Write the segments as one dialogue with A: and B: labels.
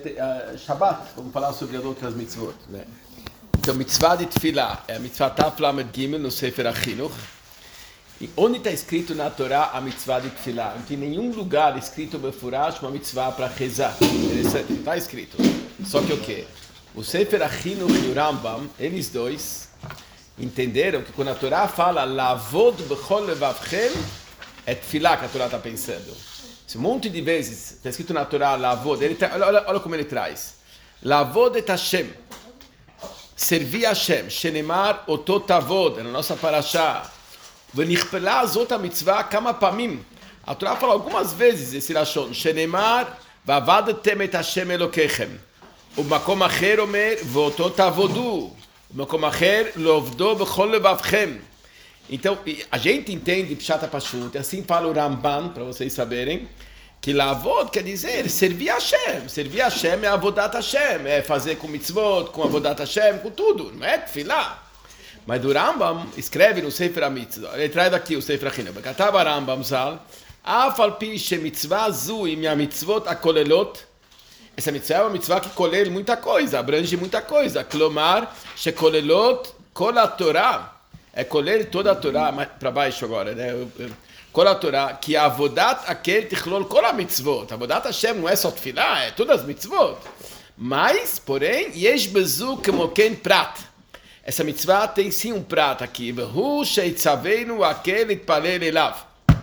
A: Shabbat, vamos falar sobre as outras mitzvot, né? Então, mitzvah de tefilá é a mitzvah Taf Lamed Gimel no Sefer HaChinuch. E onde está escrito na Torá a mitzvah de tefilá? Não tem nenhum lugar escrito befurash uma mitzvah para rezar. Interessante, está escrito. Só que o quê? O Sefer HaChinuch e o Rambam, eles dois entenderam que quando a Torá fala Lavod bechol levavchem, é tefilá que a Torá está pensando. Um monte de vezes está escrito na Torá Lavod, olha como ele traz. Lavod et Hashem. Servir Hashem, Shenemar otot avod, na nossa parashá. V'nichpelá zot ha-mitzvah kama pamim. A Torá fala algumas vezes esse lashon, Shenemar v'avadtem et Hashem elokechem. ובמקום אחר אומר, ואותו תעבודו. ובמקום אחר, לעובדו בכל לבבכם. Então, a gente entende Pshat Pashut, assim fala o Ramban, para vocês saberem, que lavod quer dizer servir a Hashem. Servir a Hashem é avodat Hashem, é fazer com mitzvot, com avodat Hashem, com tudo, não é tefilá. Mas o Rambam escreve no Sefer HaMitzvot, ele traz aqui o Sefer HaChinuch, כתב הרמב"ם ז"ל, אף על פי שמצווה זו היא מהמצוות הכוללות, essa mitzvah é uma mitzvah que colhe muita coisa, abrange muita coisa. Klomar, shekolelot kol ha-Torah, é colher toda a Torá, para baixo agora, né? Kol ha-Torah, que a avodat akel tichlol kol ha-mitzvot. Avodat Hashem não é só tefilá, é todas as mitzvot. Mas, porém, yesh bezu kemoken prat. Essa mitzvah tem sim um prat aqui. Vehu sheitzavenu akel itpalel elav.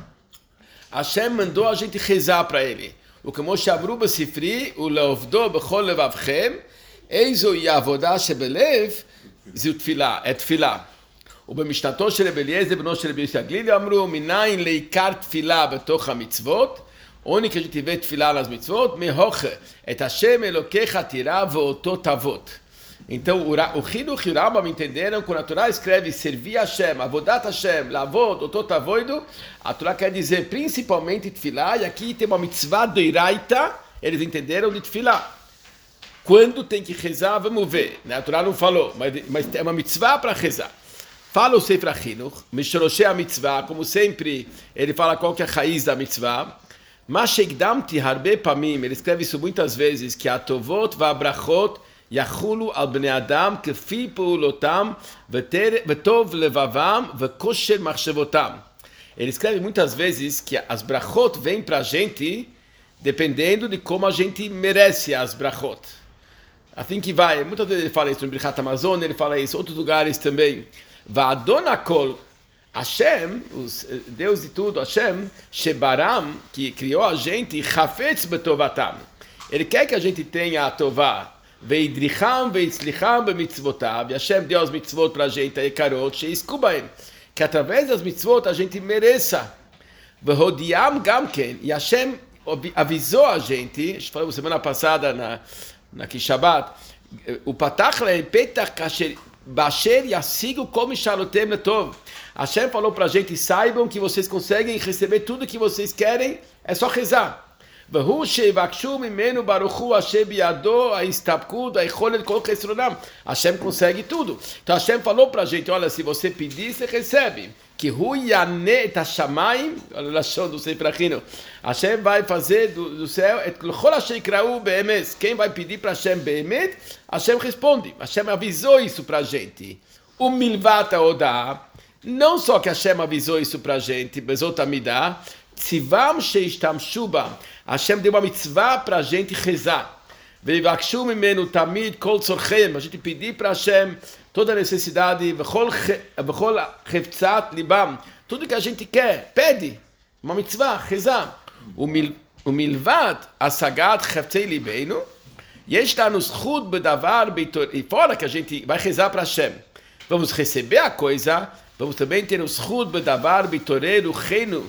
A: Hashem mandou a gente rezar para ele. וכמו שאמרו בספרי, ולעובדו בכל לבבכם, איזוהי העבודה שבלב, זו תפילה, את תפילה. ובמשנתו של רבי אליעזר, בנו של רבי יוסי הגלילי, אמרו, מניין לעיקר תפילה בתוך המצוות, עוני כשתיבא תפילה על המצוות, מהוכה, את השם אלוקיך תירא ואותו תעבוד. Então, o Chinuch e o Rambam entenderam quando a Torá escreve servir Hashem, avodat Hashem, lavod, otot avoido, a Torá quer dizer principalmente tefilá, e aqui tem uma mitzvah doiraita, eles entenderam de tefilá. Quando tem que rezar, vamos ver, né? A Torá não falou, mas é uma mitzvah para rezar. Fala o Sefer HaChinuch, Mishoroshei a mitzvah, como sempre, ele fala qual que é a raiz da mitzvah, mas sheikdamti harbe pamim, ele escreve isso muitas vezes, que a tovot va brachot יחולו על בני אדם כפי פעולותם וטוב לבבם וכושר מחשבותם. Ele escreve muitas vezes que as brachot vêm para a gente dependendo de como a gente merece as brachot. Assim que vai, muitas vezes ele fala isso no Birchat Hamazon, ele fala isso em outros lugares também. Va'adon hakol, Hashem, Deus de tudo, Hashem, Shebaram, que criou a gente, chafetz betovatam. Ele quer que a gente tenha a tová, veidricham veitzlicham bemitzvotav, e Hashem deu as mitzvot para a gente, a ekarot, sheisku baem, que através das mitzvot a gente mereça. Vehodiam gamken, e Hashem avisou a gente, a gente falou semana passada na Shabbat, o patach lehem petach kasher basher yasigu kol mishalotem letov. Hashem falou para a gente, saibam que vocês conseguem receber tudo que vocês querem, é só rezar. והוא שיבקשו ממנו ברוך הוא אשר בידו ההסתפקות, היכולת כל חסרונם. Hashem consegue tudo. Então Hashem falou para a gente, olha, se você pedir, você recebe. Que hu yane et hashamayim, olha o lashon do Sefer HaChinuch. Hashem vai fazer do céu, et l'chol asher yikra'u be'emes. Quem vai pedir para Hashem be'emet, Hashem responde. Hashem avisou isso para a gente. O milvat ha'odah, não só que Hashem avisou isso para a gente, bezot amidah, tzivam sheishtamshu ba. Hashem deu uma mitzvah para a gente rezar. Veivakshum imenu tamid kol tzorchem. A gente pedir para Hashem toda a necessidade, v'chol cheftzat libam. Tudo que a gente quer, pede. Uma mitzvah, rezar. O milvat asagat cheftzei libeinu. Yesh lanu zchut bedavar beitor. E fora que a gente vai rezar para Hashem, vamos receber a coisa, vamos também ter o zchut bedavar beitoreru chenu.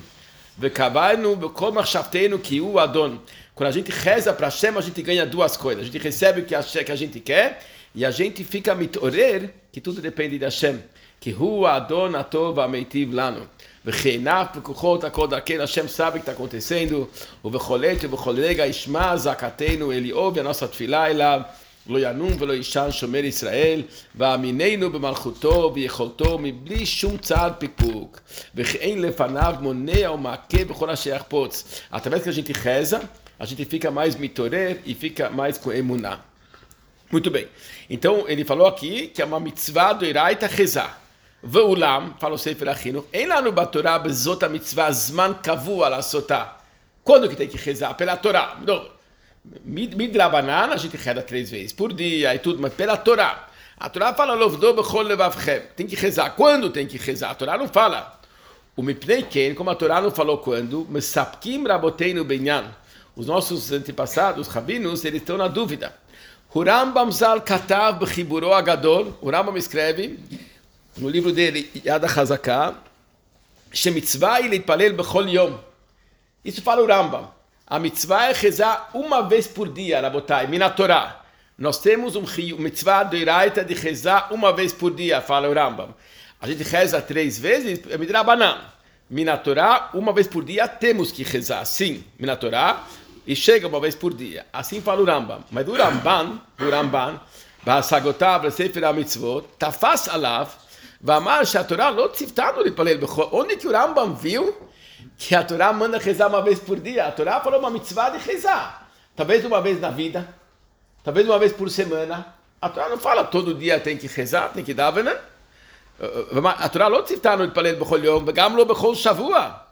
A: Quando a gente reza para Hashem, a gente ganha duas coisas. A gente recebe o que a gente quer e a gente fica mitorer, que tudo depende de Hashem. Que hu adon atov ameitiv lano. V'cheinaf v'kuchot akol daken. Hashem sabe o que está acontecendo. O v'cholet v'cholega ishma zakatenu. Ele ouve a nossa tefilá elav. לא ינום ולא ישן שומר ישראל, ואמיננו במלכותו ויכולתו מבלי שום צעד פקפוק, וכי אין לפניו מונע או מעכב בכל אשר יחפוץ. Através que a gente reza, a gente fica mais mitorer e fica mais com emuná. Muito bem. Então, ele falou aqui que é uma mitzvah do Iraita rezar. Ve'ulam, falou Sefer Achinuch, em lá no Batorá, bezota mitzvah zman kavua la sotá. Quando que tem que rezar? Pela Torá. Midrabanan, a gente reza 3 vezes por dia e tudo, mas pela Torá. A Torá fala, lovdo bechol levavchem. Tem que rezar. Quando tem que rezar? A Torá não fala. O mipnei ken, como a Torá não falou quando, mesapkim raboteinu benyan. Os nossos antepassados, rabinos, eles estão na dúvida. O Rambam Zal Katav Bechiburo Agadol, o Rambam escreve no livro dele, Yad HaZaká, Shemitzvah Leitpalel Bechol Yom. Isso fala o Rambam. A mitzvah é rezar uma vez por dia, Rabotai, mina Torá. Nós temos um mitzvah do Iraita de rezar uma vez por dia, fala o Rambam. A gente reza 3 vezes, é midrabanan. Mina Torá, uma vez por dia temos que rezar, sim, mina Torá. E chega uma vez por dia. Assim fala o Rambam. Mas o Ramban, Ba'asagotav Sefer HaMitzvot, Tafas Alav, Vamar Shatorah Lo Tzivtanu Lipalel Bechol. Onde que o Rambam viu que a Torá manda rezar uma vez por dia? A Torá falou uma mitzvah de rezar. Talvez uma vez na vida, talvez uma vez por semana. A Torá não fala todo dia tem que rezar, tem que dar, né? A Torá Lo Tzivtanu Lipalel Bechol Yom, Vegam Lo Bechol Shavua.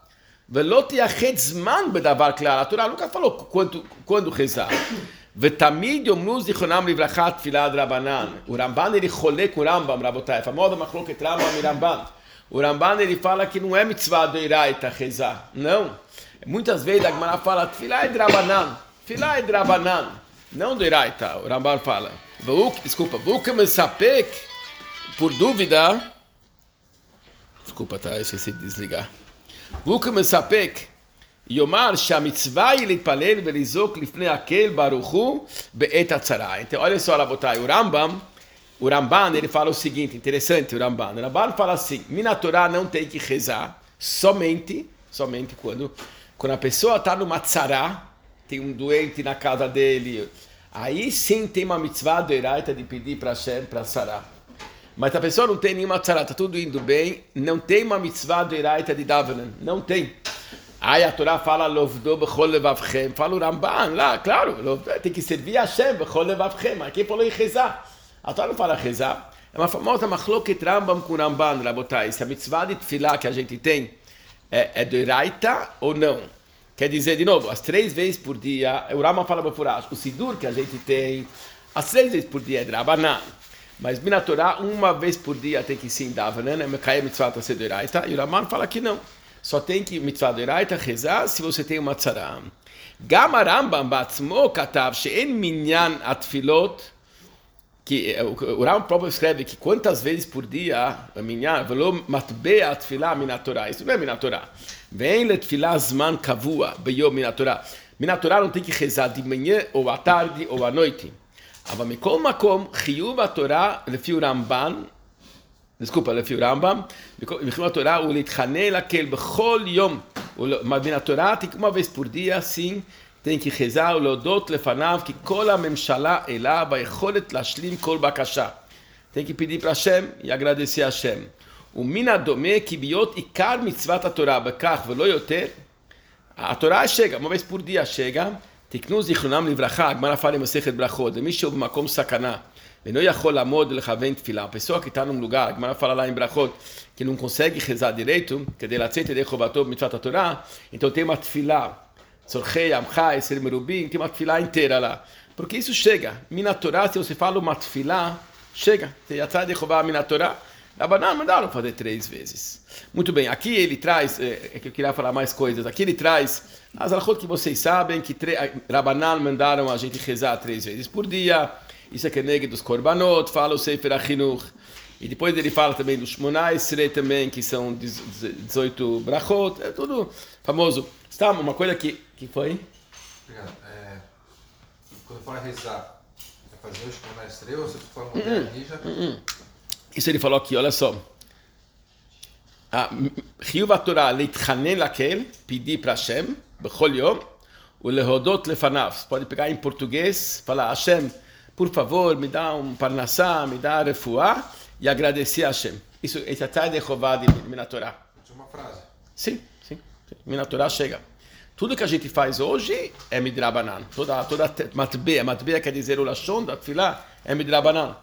A: A Torá nunca falou quando rezar. O Ramban ele rolê com o Rambam, Rabotai, a famosa machloket Rambam e Ramban. O Ramban ele fala que não é mitzvah do Iraita rezar. Não. Muitas vezes a Gemara fala Tfilah é drabanan, não do Iraita. O Ramban fala. Desculpa, por dúvida. Desculpa, tá? Esqueci de desligar. Vuk mesapek yomar shamitzvah להתפלל ולזעוק לפני הקהל ברוך הוא בעת הצרה. Então, olha só, Rabotai, o Ramban, ele fala o seguinte, interessante o Ramban. O Ramban fala assim, mina Torá não tem que rezar somente quando a pessoa está numa tzara, tem um doente na casa dele, aí sim tem uma mitzvah do Iraita de pedir para Hashem, para sarar. Mas a pessoa não tem nenhuma tzara, está tudo indo bem, não tem uma mitzvah do Iraita de Davanan, não tem. Aí a Torá fala, Lovdo bechol levavchem, fala o Ramban lá, claro, tem que servir a Hashem, bechol levavchem, mas quem falou em rezar? A Torá não fala rezar, é uma famosa machloket Rambam com Ramban, Rabotai, se a mitzvah de tefilá que a gente tem é do Iraita ou não. Quer dizer, de novo, as 3 vezes por dia, o Rambam fala bafurash, o Sidur que a gente tem, as 3 vezes por dia é Drabanan. Mas mina Torá, uma vez por dia tem que sim dar, né? Mekayem mitzvah tá sendo Iraita. E o Raman fala que não. Só tem que mitzvah do Iraita rezar se você tem uma tzara. Gam Rambam batzmo katav she'en minyan atfilot, que o Rambam próprio escreve que quantas vezes por dia minyan velo matbe atfilah mina Torá. Isso não é mina Torá. Vem letfilah zman kavua beyom mina Torá. Mina Torá não tem que rezar de manhã ou à tarde ou à noite. אבל מכל מקום, חיוב התורה לפי רמב"ן, לפי רמב"ם, חיוב התורה הוא להתחנן לקהל בכל יום, מן התורה, uma vez por dia, sim, tem que rezar ולהודות לפניו, כי כל הממשלה אליו, היכולת להשלים כל בקשה. tem que pedir para Hashem e agradecer a Hashem. ומן הדומה כי להיות עיקר מצוות התורה בכך ולא יותר, a Torá chega, uma vez por dia chega, תקנו זיכרונם לברכה, הגמרא fala em מסכת ברכות, ומי שהוא במקום סכנה, ואינו יכול לעמוד לכוון תפילה, a pessoa que está num lugar, a Gemara fala lá em brachot, que não consegue rezar direito, כדי לצאת ידי חובתו במצוות התורה, então tem uma tefilá, צורכי עמך, עשר מרובים, tem uma tefilá inteira lá, porque isso chega, mina Torá, se você fala uma tefilá, chega, você já sai de roubar mina Torá, Rabanan mandaram fazer 3 vezes. Muito bem, aqui ele traz, é que eu queria falar mais coisas, aqui ele traz as alachot que vocês sabem, que Rabanan mandaram a gente rezar 3 vezes por dia, isso é que é negue dos korbanot, fala o Sefer HaChinuch, e depois ele fala também dos Shmona Esrei também, que são 18 brachot, é tudo famoso. Está uma coisa que foi?
B: Obrigado. Quando fala rezar, é fazer os Shmona Esrei ou você fala modernismo?
A: Isso ele falou aqui, olha só. חיוב התורה להתחנן לקהל, pedir para Hashem, בכל יום, ולהודות לפניו. Pode pegar em português, falar, Hashem, por favor, me dá parnassá, me dá refuá, e agradecer a Hashem. Isso é a de Jeová de mina Torá.
B: Uma frase.
A: Sim. Mina Torá chega. Tudo que a gente faz hoje é midrabanan. Toda matbeia quer dizer o lashon da tefilá, é midrabanan.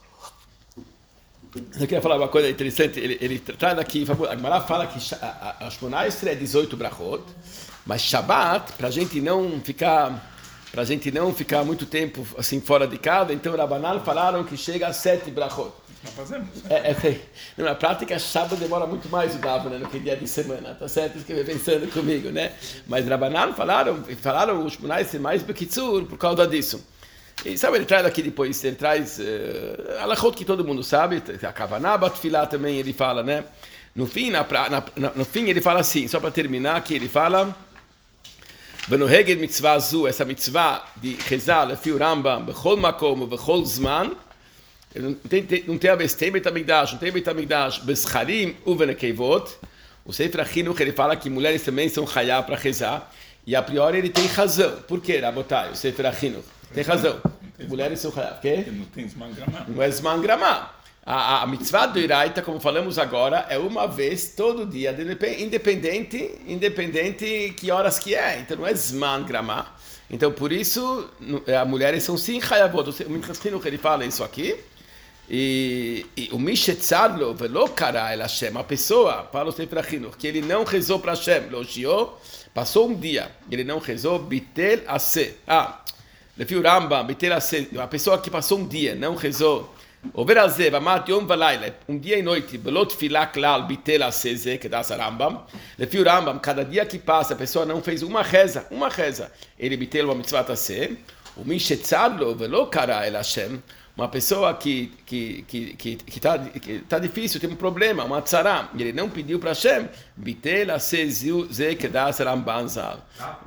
A: Eu queria falar uma coisa interessante, ele traz aqui, a Gemara fala que a Shmona Esrei é 18 brachot, mas Shabbat, para a gente não ficar muito tempo assim fora de casa, então Rabanan falaram que chega a 7 brachot.
C: Nós fazemos.
A: Na prática, Shabbat demora muito mais o Davana do que dia de semana, tá certo? Isso que eu pensando comigo, né? Mas Rabanan falaram os Shmona Esrei mais bekitzur por causa disso. E sabe, ele traz aqui depois, ele traz alachot que todo mundo sabe, a Kavaná Batfilá também ele fala, né? No fim, no fim ele fala assim, só para terminar aqui, ele fala Venoheged mitzvah zu, essa mitzvah de rezar, lefi o Rambam, bechol makom, bechol zman, não tem a ver, tem betamigdash, não tem betamigdash, bescharim uvenekevot, o Sefer HaChinuch ele fala que mulheres também são chayá para rezar, e a priori ele tem razão. Por quê, Rabotai, o Sefer HaChinuch? Tem razão. Mulheres são chayá. Quê?
C: Não tem Zman Gramá.
A: Não é Zman Gramá. A mitzvah do Iraita, como falamos agora, é uma vez todo dia, independente que horas que é. Então não é Zman Gramá. Então por isso, as mulheres são sim chayavot. O Minchas Chinuch ele fala isso aqui. E o Mishetzadlo velo kara el Hashem, a pessoa, fala o Sefer HaChinuch, que ele não rezou para Hashem, logiou, passou um dia, ele não rezou, bitel ase. Lefi o Rambam, bitel ase, a pessoa que passou um dia, não rezou, over azeh, vamat yom valayla, um dia e noite, belot filah klal, bitel ase, que dá a Rambam. Lefi o Rambam, cada dia que passa, a pessoa não fez uma reza, ele bitel uma mitzvah ase, o Mishetzadlo velo kara el Hashem, uma pessoa que está difícil, tem um problema, uma tzara, e ele não pediu para Hashem, bitel aseziu ze kedas Ramban zal.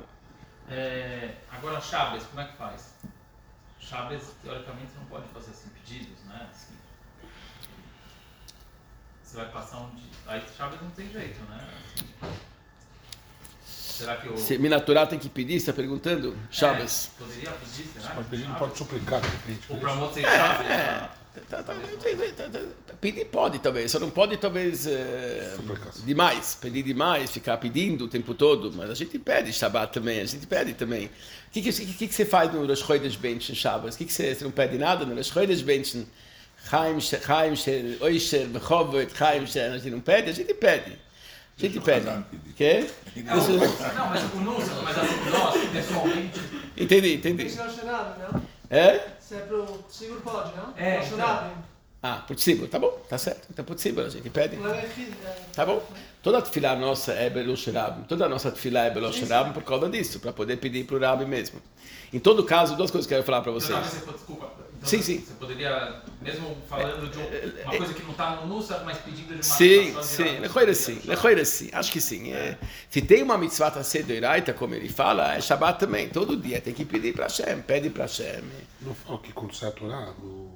D: Agora Shabbos, como é que faz? Shabbos, teoricamente, você não pode fazer assim pedidos, né? Assim, você vai passar um dia. Aí Shabbos não tem jeito, né? Assim, será que o.
A: Se Minatorá tem que pedir, você está perguntando? Shabbos.
D: Poderia pedir, será?
C: Pode pedir, não pode suplicar.
D: O Pramot sem Shabbos.
A: Pedir pode, talvez. Só não pode, talvez, demais. Pedir demais, ficar pedindo o tempo todo. Mas a gente pede Shabbat também. O que você faz no Rosh Chodesh Benchen Shabbos? Você não pede nada no Rosh Chodesh Benchen? Chaim, Oisher, Bechovot, Chaim, a gente não pede? A gente pede. Quê?
D: Não, mas o Nusa, mas nós, pessoalmente.
A: Entendi.
E: Tem relacionado, não? Se é pro seguro pode, não? Relacionado.
A: Por Tzibur, tá bom, tá certo. Então por Tzibur a gente pede. Tá bom. Toda a tefilá nossa é Belosh Rabim. Toda a nossa tefilá é Belosh Rabim por causa disso, para poder pedir para o Rabbi mesmo. Em todo caso, duas coisas que eu quero falar para vocês.
D: Desculpa. Então,
A: sim.
D: Você poderia, mesmo falando de uma coisa que não está no Nusa, mas pedindo de uma
A: Sim. Lechoira sim. Acho que sim. Se tem uma mitzvah tasseh do Iraita, como ele fala, é Shabbat também. Todo dia tem que pedir para Hashem. Pede para Hashem.
C: Não fala que quando sai a Torá,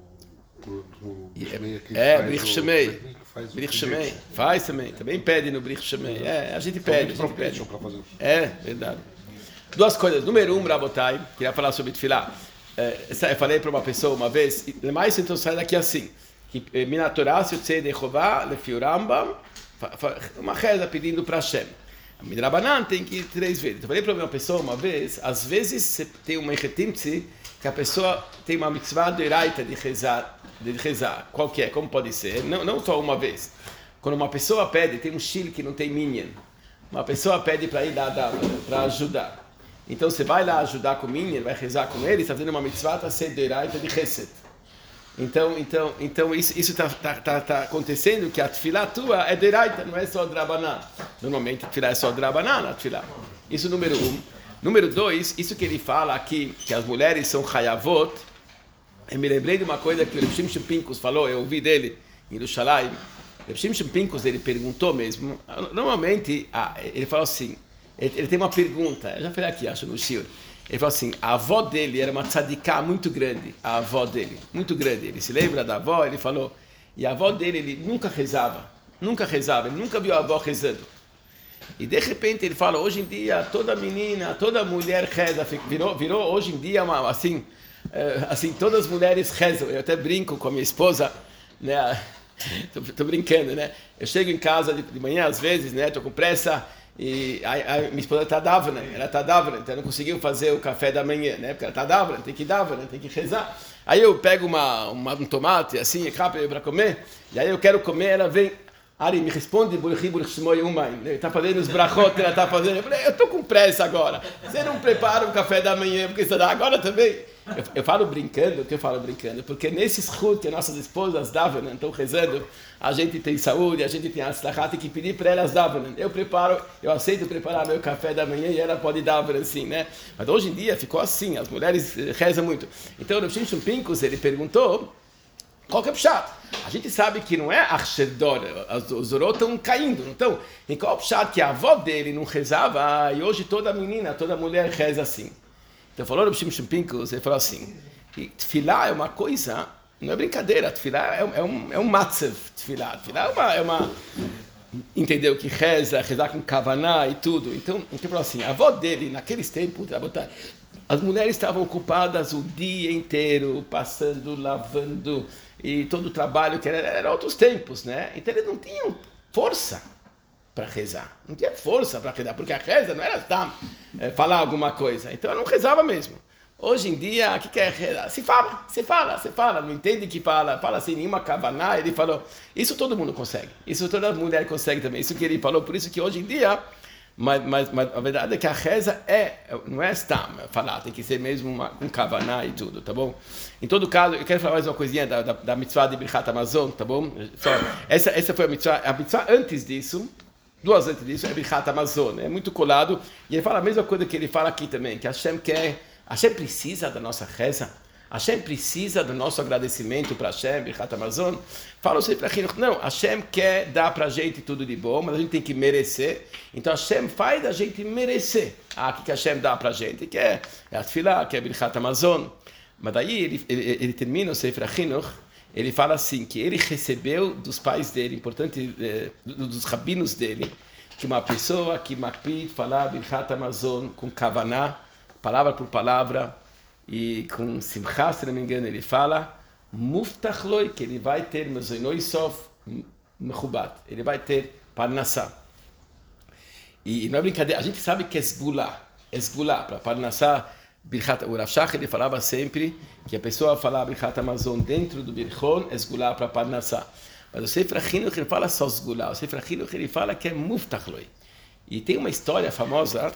A: Brich Shemei. Faz também. Também pede no Brich Shemei. A gente pede. Verdade. Duas coisas. Número 1, Rabotai, queria falar sobre Tefilá. Eu falei para uma pessoa uma vez, mais então sai daqui assim, que Minatorá, se você de Jeová, lefi o Rambam, uma reza pedindo para Hashem. A Midrabanan tem que ir 3 vezes. Eu falei para uma pessoa uma vez, às vezes você tem uma echetimtzi, que a pessoa tem uma mitzvah de Iraita de rezar, qualquer, como pode ser, não só uma vez. Quando uma pessoa pede, tem um shil que não tem minyan, uma pessoa pede para ir lá para ajudar. Então você vai lá ajudar com o minyan, vai rezar com ele, está fazendo uma mitzvah, está sendo de Iraita de Chesed. Então isso está acontecendo, que a tefilá tua é de Iraita, não é só de Rabanan. Normalmente a tefilá é só de Rabanan, a tefilá. Isso número 1. Número 2, isso que ele fala aqui, que as mulheres são chayavot, eu me lembrei de uma coisa que o Reb Shimshon Pinkus falou, eu ouvi dele em Yerushalayim. Reb Shimshon Pinkus, ele perguntou mesmo, normalmente, ele falou assim, ele tem uma pergunta, eu já falei aqui, acho, no Shiur. Ele falou assim, a avó dele era uma tzadiká muito grande, a avó dele, muito grande. Ele se lembra da avó, ele falou, e a avó dele, ele nunca rezava, ele nunca viu a avó rezando. E de repente ele fala, hoje em dia, toda menina, toda mulher reza, virou hoje em dia, assim, todas as mulheres rezam. Eu até brinco com a minha esposa, né? Tô brincando, né? Eu chego em casa de manhã, às vezes, né? Tô com pressa, E a minha esposa está davana, ela está davana, então não conseguiu fazer o café da manhã, né? Porque ela está davana, tem que rezar. Aí eu pego um tomate, assim, rápido para comer, e aí eu quero comer, ela vem, Ari, me responde, ele está fazendo os brachot, ela está fazendo, eu falei, eu estou com pressa agora, você não prepara o café da manhã, porque você dá agora também. Eu falo brincando, porque nesses chut que as nossas esposas davam, estão rezando, a gente tem saúde, a gente tem aslachá, tem que pedir para elas davam. Eu aceito preparar meu café da manhã e ela pode dar assim, né? Mas hoje em dia ficou assim, as mulheres rezam muito. Então o Shimshon Pinkus, ele perguntou, qual que é o pshat? A gente sabe que não é Arshedor, os Zorot estão caindo, então, em qual pshat que a avó dele não rezava, e hoje toda menina, toda mulher reza assim. Então falou o Shimshon Pinkus, ele falou assim, tefilá é uma coisa, não é brincadeira, tefilá é um matzev, tefilá é uma entendeu que rezar com kavaná e tudo. Então falou assim, a avó dele, naqueles tempos, as mulheres estavam ocupadas o dia inteiro, passando, lavando, e todo o trabalho que era outros tempos, né? Então eles não tinham força para rezar. Não tinha força para rezar, porque a reza não era falar alguma coisa. Então eu não rezava mesmo. Hoje em dia, o que é rezar? Se fala. Não entende que fala sem nenhuma kavaná. Ele falou, isso todo mundo consegue. Isso toda mulher consegue também. Isso que ele falou, por isso que hoje em dia, mas a verdade é que a reza não é falar, tem que ser mesmo com kavaná e tudo, tá bom? Em todo caso, eu quero falar mais uma coisinha da mitzvah de Birchat Hamazon, tá bom? Essa foi a mitzvah antes disso. Duas antes disso é Birchat Hamazon, é muito colado, e ele fala a mesma coisa que ele fala aqui também, que Hashem precisa da nossa reza, Hashem precisa do nosso agradecimento para Hashem, Birchat Hamazon. Fala o Sefer HaChinuch, não, Hashem quer dar para a gente tudo de bom, mas a gente tem que merecer, então Hashem faz a gente merecer. O que Hashem dá para a gente, que é a Tefilá, que é Birchat Hamazon. Mas daí ele termina o Sefer HaChinuch, ele fala assim, que ele recebeu dos pais dele, importante, dos rabinos dele, que uma pessoa que makpid falar Birchat Hamazon com kavaná, palavra por palavra, e com simchá, se não me engano, ele fala, muftach loi, que ele vai ter mezoinoi sof mechubat, ele vai ter parnassá. E não é brincadeira, a gente sabe que é esgulá, para parnassá, o Rav Shach, ele falava sempre que a pessoa falar Birchat Hamazon dentro do Birchon é esgulá para parnassá. Mas o Sefer HaChinuch ele fala só esgulá, o Sefer HaChinuch ele fala que é muftach loi. E tem uma história famosa,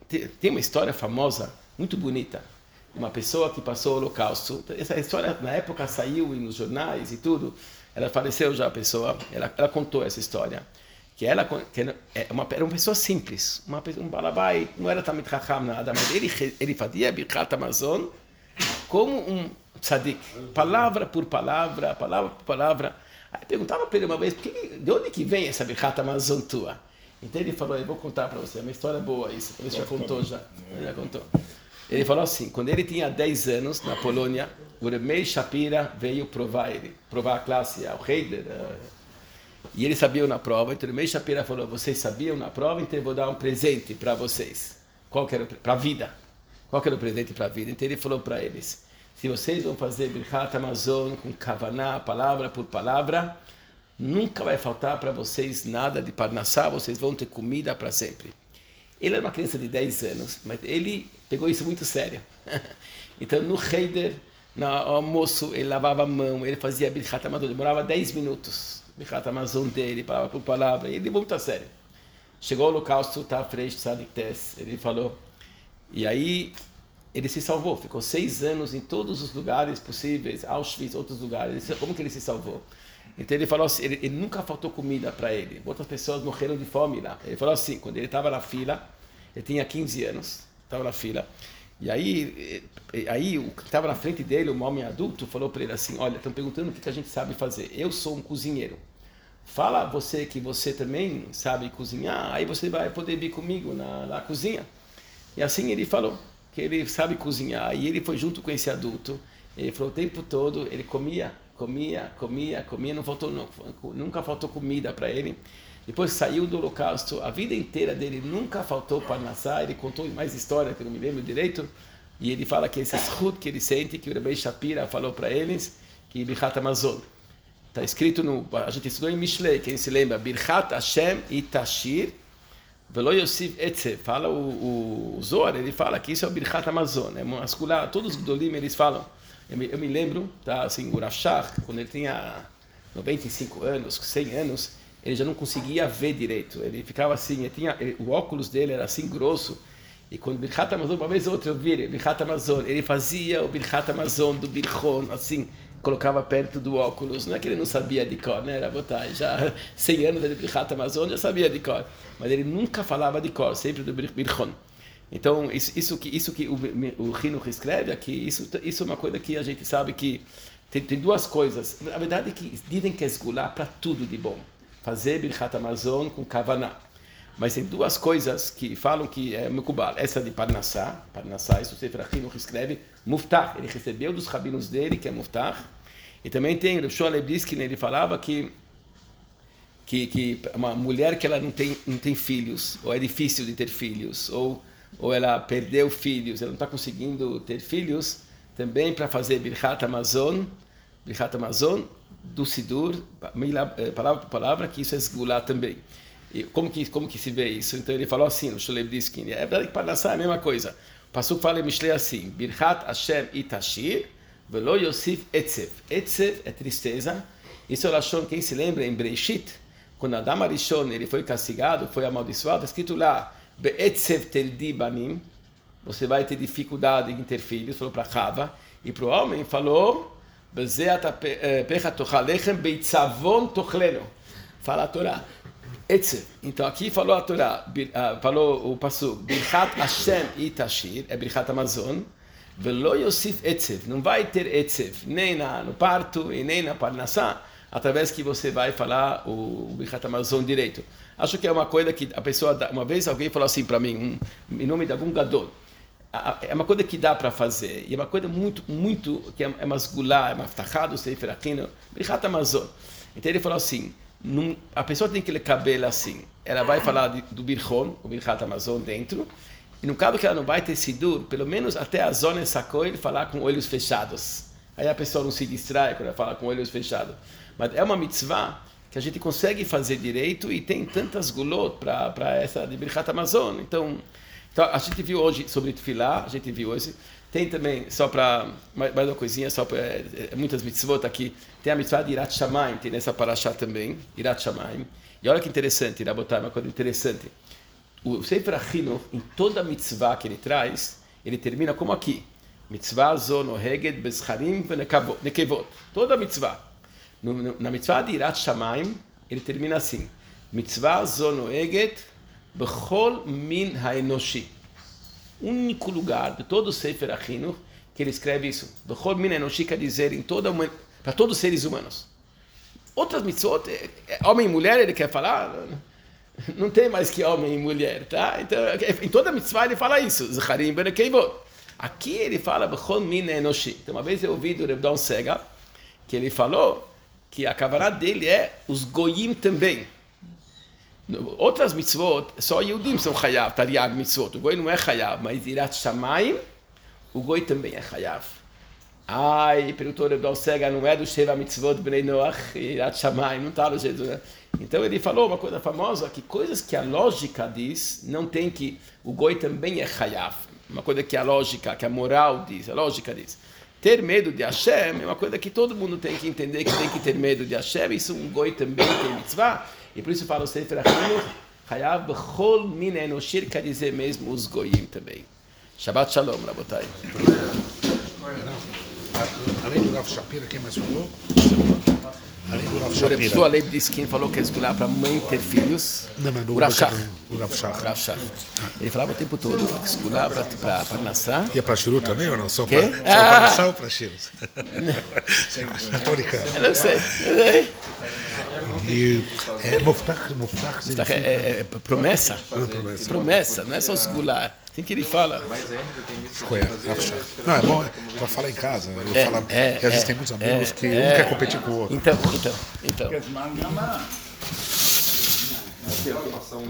A: muito bonita, uma pessoa que passou o Holocausto. Essa história na época saiu nos jornais e tudo. Ela faleceu já a pessoa. Ela contou essa história que era uma pessoa simples, um balabai, não era Talmid Chacham nada, mas ele fazia Birchat Hamazon como um tzadik, palavra por palavra. Aí perguntava para ele uma vez, de onde que vem essa Birchat Hamazon tua? Então ele falou, eu vou contar para você, é uma história boa isso, ele já contou. Ele falou assim, quando ele tinha 10 anos, na Polônia, o Rebbe Shapira veio provar a classe, ao Heider, e ele sabia na prova, então o Rebbe Shapira falou, vocês sabiam na prova, então eu vou dar um presente para vocês. Para a vida. Qual que era o presente para a vida? Então ele falou para eles, se vocês vão fazer Birchat Hamazon com kavaná, palavra por palavra, nunca vai faltar para vocês nada de parnassá, vocês vão ter comida para sempre. Ele era uma criança de 10 anos, mas ele pegou isso muito sério. Então, no Heider, no almoço, ele lavava a mão, ele fazia Birchat Hamazon, demorava 10 minutos. Birchat Hamazon dele, palavra por palavra, e ele levou muito a sério. Chegou o Holocausto, está à frente do Tzadik Tes, ele falou, e aí ele se salvou, ficou 6 anos em todos os lugares possíveis, Auschwitz, outros lugares. Como que ele se salvou? Então ele falou assim, ele nunca faltou comida para ele. Outras pessoas morreram de fome lá. Ele falou assim, quando ele estava na fila, ele tinha 15 anos, estava na fila, e aí o que estava na frente dele, um homem adulto, falou para ele assim, olha, estão perguntando o que a gente sabe fazer. Eu sou um cozinheiro. Fala você que você também sabe cozinhar, aí você vai poder vir comigo na cozinha. E assim ele falou, que ele sabe cozinhar, e ele foi junto com esse adulto. Ele falou o tempo todo, ele comia, não faltou, nunca faltou comida para ele. Depois saiu do Holocausto, a vida inteira dele nunca faltou parnassá. Ele contou mais história que eu não me lembro direito, e ele fala que esse zhut que ele sente, que o Rebbe Shapira falou para eles, que Birchat Hamazon. Está escrito a gente estudou em Mishlei, quem se lembra, Birchat Hashem Itashir Velo Yosif Etzev, fala o Zohar, ele fala que isso é o Birchat Hamazon, é masculino, todos os Gdolim eles falam. Eu me lembro, tá, assim, o Rav Shach, quando ele tinha 95 anos, 100 anos, ele já não conseguia ver direito, ele ficava assim, o óculos dele era assim grosso, e quando o Birchat Hamazon, uma vez ou outra eu vi Birchat Hamazon, ele fazia o Birchat Hamazon do Birchon, assim, colocava perto do óculos, não é que ele não sabia de cor, né, Rabotai, já 100 anos de Birchat Hamazon já sabia de cor, mas ele nunca falava de cor, sempre do Birchon. Então, isso que o Hinuch escreve aqui, isso é uma coisa que a gente sabe que tem duas coisas, na verdade é que dizem que é esgular para tudo de bom, fazer Birchat Hamazon com Kavaná, mas tem duas coisas que falam que é Mekubal, essa de Parnassá, isso o Sefer Hinuch escreve, Muftach, ele recebeu dos rabinos dele, que é Muftach, e também tem, o Shmuel Lebdiskin, ele falava que uma mulher que ela não tem filhos, ou é difícil de ter filhos, ou ela perdeu filhos, ela não está conseguindo ter filhos, também para fazer Birchat Hamazon do Sidur, palavra por palavra, que isso é esgular também. E como que se vê isso? Então ele falou assim, o Shmuel Lebdiskin, é verdade que para nascer é a mesma coisa. O Pasuk fala em Mishlei assim, Birchat Hashem itashir, velo Yosif etzev. Etzev é tristeza. Isso é o Lashon, quem se lembra, em Breishit, quando Adam Arishon ele foi castigado, foi amaldiçoado, escrito lá, Be'etzev teldi banim, você vai ter dificuldade em ter filhos, falou para Chava, e para o homem falou, Bezeat pecha tochalechem beitzavon tochleno, fala a Torá. Etzev. Então aqui falou a Torá, falou o Pasuk, Birchat Hashem itashir, é Birchat Hamazon, velo Yosif etzev, não vai ter etzev, nem no parto e nem na parnassá, através que você vai falar o Birchat Hamazon direito. Acho que é uma coisa que a pessoa, uma vez alguém falou assim para mim, em nome de algum gadol, é uma coisa que dá para fazer, e é uma coisa muito, que é masgulá, é maftachado, Sefer Achino, Birchat Hamazon. Então ele falou assim, a pessoa tem que ler cabelo assim, ela vai falar do Birchon, o Birchat Hamazon dentro, e no caso que ela não vai ter sidur, pelo menos até a zona sacou ele falar com olhos fechados. Aí a pessoa não se distrai quando ela fala com olhos fechados. Mas é uma mitzvah que a gente consegue fazer direito e tem tantas gulot para essa de Birchat Hamazon. Então a gente viu hoje sobre Tefilá, tem também, só para mais uma coisinha, só para muitas mitzvot aqui, tem a mitzvah de Irat Shamayim, tem nessa parashá também, Irat Shamayim. E olha que interessante, Rabotai, uma coisa interessante. O Sefer Achino, em toda mitzvah que ele traz, ele termina como aqui. Mitzvah zo noheged bescharim venekevot. Toda mitzvah. Na mitzvah de Irat Shamayim, ele termina assim. Mitzvah zo noheged bechol min haenoshi. Único lugar de todo o Sefer Achino que ele escreve isso. Bechol min haenoshi quer dizer para todos os seres humanos. Outras mitzvot, homem e mulher, ele quer falar... Não tem mais que homem e mulher, tá? Então, em toda mitzvah ele fala isso. Zecharim benekevot. Aqui ele fala bechol min enoshi. Então, uma vez eu ouvi do Reb Don Sega que ele falou que a kavanah dele é os goyim também. Outras mitzvot, só Yehudim são chayav, tariag mitzvot. O goi não é chayav, mas Irat Shamayim, o goi também é chayav. Perguntou o Reb Don Sega, não é do Sheva Mitzvot Bnei Noach, Irat Shamayim, não está no jeito, né? Então ele falou uma coisa famosa, que coisas que a lógica diz, não tem que... O goi também é chayav. Uma coisa que a lógica, que a moral diz, a lógica diz. Ter medo de Hashem é uma coisa que todo mundo tem que entender, que tem que ter medo de Hashem. Isso um goi também tem mitzvah. E por isso fala o Sefer Achino, chayav bechol min enoshir, quer dizer mesmo os goyim também. Shabbat Shalom, Rabotai.
C: Além do Rav Shapira, quem mais falou?
A: O Rebsua Leib disse quem falou que é escolher para a mãe ter filhos.
C: Não, mas
A: o Rav Shach.
C: O Rav Shach.
A: Ele falava o tempo todo que escolher para nascer.
C: E é para Shiru também ou não? Só para nascer ou para Shiru? Estou brincando.
A: Eu não sei.
C: E Muftach
A: é promessa. Promessa, não é só escolher. Assim que ele fala.
C: Não, é bom para falar em casa. Eu falo, às vezes tem muitos amigos que um quer competir com o outro.
A: Então.